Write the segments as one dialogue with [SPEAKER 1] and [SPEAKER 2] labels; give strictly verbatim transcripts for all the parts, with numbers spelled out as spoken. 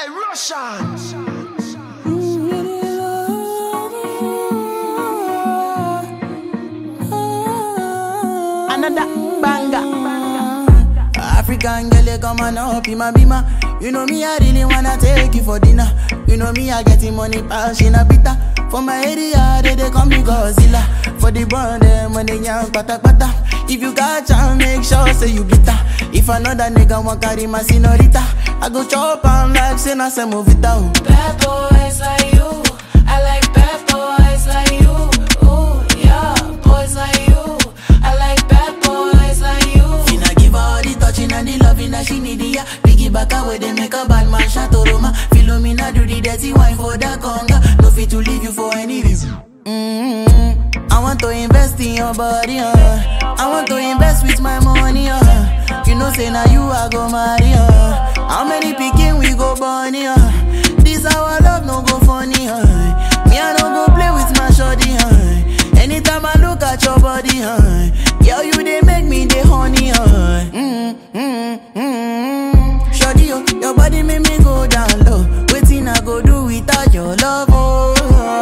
[SPEAKER 1] Hey, Russian.
[SPEAKER 2] Another banger. African girl, you come on up in my bima. You know me, I really wanna take you for dinner. You know me, I getting money, passion a bitter. For my area, they, they call me Godzilla. For the brand, them when they young pata pata. If you got chance, make sure say you bitter. If another nigga want carry my senorita, I go chop and like say na se movita.
[SPEAKER 3] Bad boys like you, I like bad boys like you. Ooh, yeah, boys like you, I like bad boys like you.
[SPEAKER 2] Finna give her all the touching and the loving that she need, yeah. Piggy back away, they make a bad man shato Roma. Philomena do the dirty wine for the conga. No fit to leave you for any reason. Mm-hmm. I want to invest in your body, uh. I want to invest with my money, uh. You know say now you I go marry, uh. How many picking we go bunny, uh. This our love no go funny, uh. Me I no go play with my shorty, uh. Anytime I look at your body, uh. Girl you they make me the honey, uh. Mm-hmm, mm-hmm. Shorty, yo, your body make me go down low. Waiting I go do without your love, oh.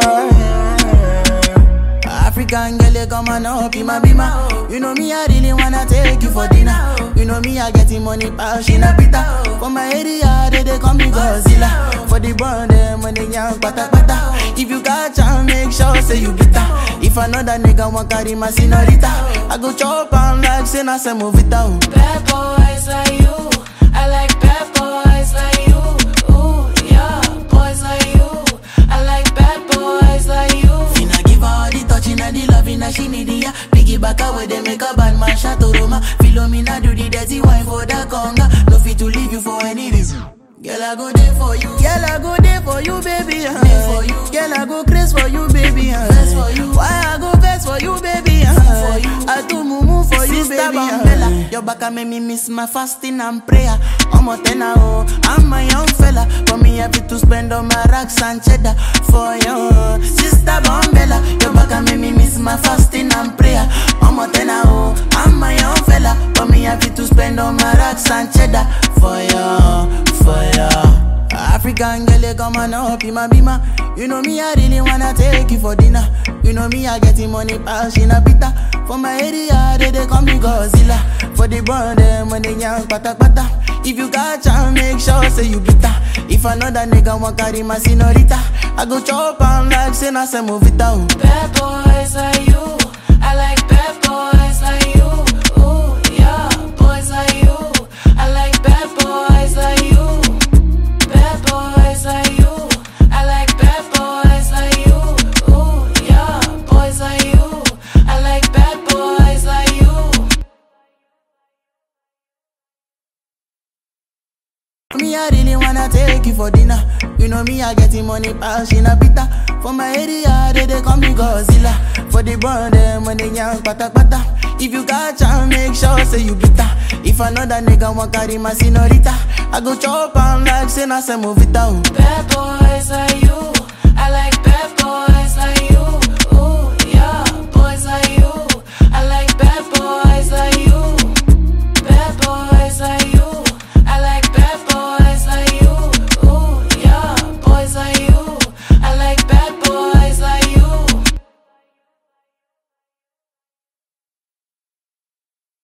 [SPEAKER 2] African girl, you come on up in my bima. You know me, I really wanna take you for dinner. You know me, I getting money, passion a bitter. For my area, they, they call me Godzilla. For the brand, them when they young pata pata. If you got chance, make sure say you bitter. If another nigga want carry my senorita, I go chop and like say na se movita.
[SPEAKER 3] Bad boys like you, I like bad boys like you. Ooh, yeah, boys like you, I like bad boys like you.
[SPEAKER 2] Finna give her all the touching and the loving that she need, yeah. Piggy back away, they make a bad man shato Roma. Philomena do the dirty wine for the conga. No fit to leave you for any reason. Girl, I go there for you. Girl, I go there for you, baby. Uh. There for you. Girl, I go crazy for you, baby. Uh. Best for you. Why I go best for you, baby? Uh. For you. I do mumu for you, Sister baby. Uh. Your back make me miss my fasting and prayer. I'm a tenor, oh, I'm my young fella. For me, I have to spend on my racks and cheddar for you, Sister Bombella. Your back make me miss my fasting and prayer. I'm a tenor, oh, I'm my young fella. For me, I have to spend on my racks and cheddar for you, for you. African girl, you come on up in my bima. You know me, I really wanna take you for dinner. You know me, I getting money, passion a bitter. For my area, they, they call me Godzilla. For the brand, them when they young pata pata. If you got chance, make sure say you bitter. If another nigga want carry my senorita, I go chop and like say na se movita.
[SPEAKER 3] Bad boys like you, I like bad boys like you. Ooh, yeah, boys like you, I like bad boys like you. Bad boys like you, I like bad boys like you. Ooh, yeah, boys like you, I like bad boys like you.
[SPEAKER 2] Me, I really wanna take you for dinner. You know me, I getting money, passion a bitter. For my area, they, they call me Godzilla. For the brand, them when they young pata pata. If you got chance, make sure say you bitter. If another nigga want carry my senorita, I go chop and like say na se movita.
[SPEAKER 3] Bad boys like you,